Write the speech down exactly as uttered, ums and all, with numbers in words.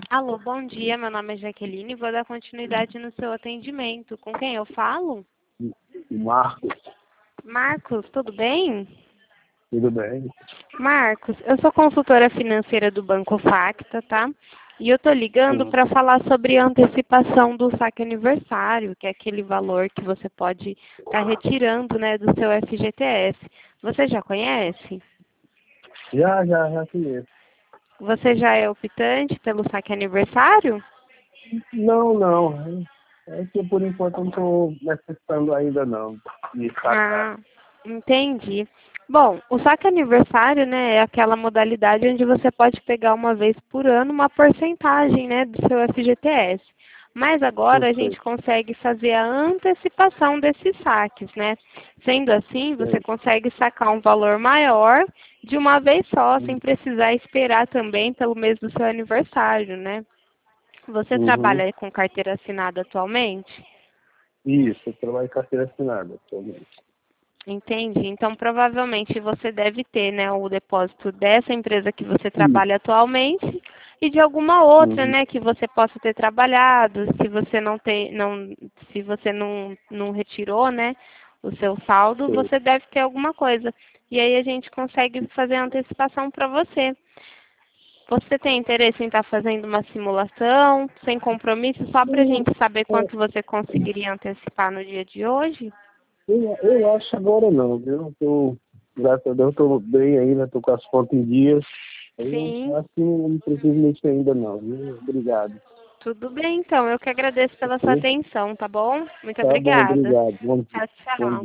Alô, bom dia. Meu nome é Jaqueline e vou dar continuidade no seu atendimento. Com quem eu falo? Marcos, Marcos, tudo bem? tudo bem? Marcos, eu sou consultora financeira do Banco Facta, tá? E eu tô ligando Sim. para falar sobre a antecipação do saque aniversário, que é aquele valor que você pode estar retirando, né, do seu F G T S. Você já conhece? Já, já, já conheço. Você já é optante pelo saque aniversário? Não, não. É que por enquanto eu não estou necessitando ainda não de sacar. Ah, entendi. Bom, o saque aniversário, né, é aquela modalidade onde você pode pegar uma vez por ano uma porcentagem, né, do seu F G T S. Mas Eu agora a sei, gente consegue fazer a antecipação desses saques, né? Sendo assim, você sei. consegue sacar um valor maior de uma vez só, sem precisar esperar também pelo mês do seu aniversário, né? Você Uhum. trabalha com carteira assinada atualmente? Isso, eu trabalho em carteira assinada atualmente. Entendi. Então, provavelmente você deve ter, né, o depósito dessa empresa que você Isso. trabalha atualmente e de alguma outra, Uhum. né, que você possa ter trabalhado. Se você não tem, não, se você não, não retirou, né, o seu saldo, Sei. você deve ter alguma coisa. E aí a gente consegue fazer a antecipação para você. Você tem interesse em estar fazendo uma simulação, sem compromisso, só para a Eu, gente saber é, quanto você conseguiria antecipar no dia de hoje? eu, eu acho agora não, viu? Eu tô, graças a Deus, estou bem ainda, estou com as contas em dias. Eu Sim. acho que não preciso mexer ainda não, viu? Obrigado. Tudo bem, então. Eu que agradeço pela sua Ok? atenção, tá bom? Muito Tá bom, obrigada. obrigado. Bom dia. Tchau, Bom tchau. dia.